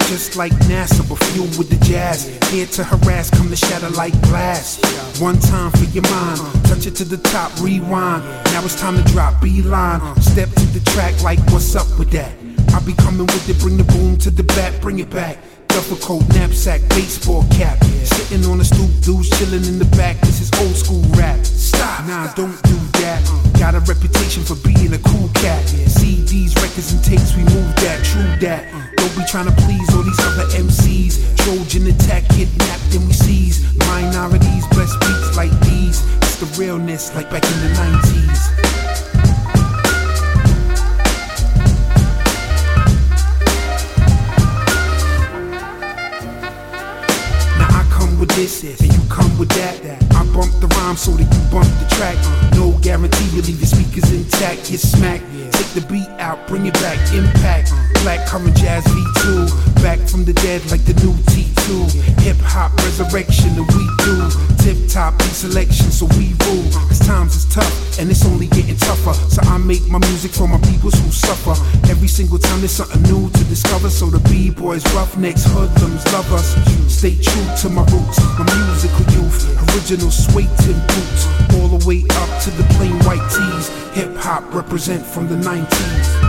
just like NASA, but fueled with the jazz. Here to harass, come to shatter like glass. One time for your mind, touch it to the top, rewind. Now it's time to drop, beeline. Step to the track like what's up with that? I be coming with it, bring the boom to the back, bring it back. Duffel coat, knapsack, baseball cap. Sitting on a stoop, dudes chilling in the back. This is old school rap. Stop, nah, don't do that. Got a reputation for being a cool cat. CDs, records, and tapes, we move that, true that. Don't be trying to please all these other MCs. Trojan attack, kidnapped, and we seize. Minorities, bless beats like these. It's the realness, like back in the 90s. With this, and you come with that. I bump the rhyme so that you bump the track. No guarantee you leave your speakers intact. Get smacked, take the beat out, bring it back. Impact, black current jazz V2. Back from the dead like the new T2. Hip hop resurrection that we do. Tip top beat selection so we rule. Cause times is tough and it's only getting tougher. So I make my music for my peoples who suffer. Every single time there's something new to discover. So the B-boys, roughnecks, hoodlums love us. Stay true to my roots, my musical youth. Original suede-tin boots, all the way up to the plain white tees. Hip hop represent from the 90s.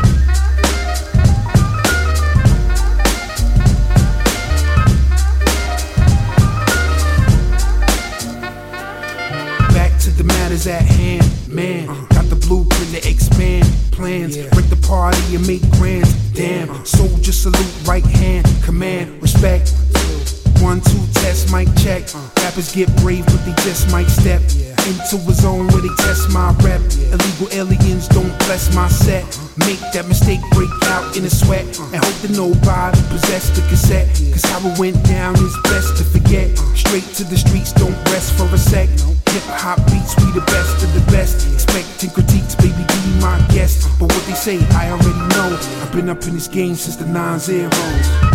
The matters at hand, man. Got the blueprint to expand plans. Break the party and make grands. Damn, soldier salute, right hand, command, respect. 1, 2, test, mic check. Rappers get brave, but they just might step into a zone where they test my rep. Illegal aliens don't bless my set. Make that mistake, break out in a sweat, and hope that nobody possessed the cassette. Cause how it went down is best to forget. Straight to the streets, don't rest for a sec. Hip hop beats, we the best of the best. Expecting critiques, baby, be my guest. But what they say, I already know. I've been up in this game since the 9 zeros.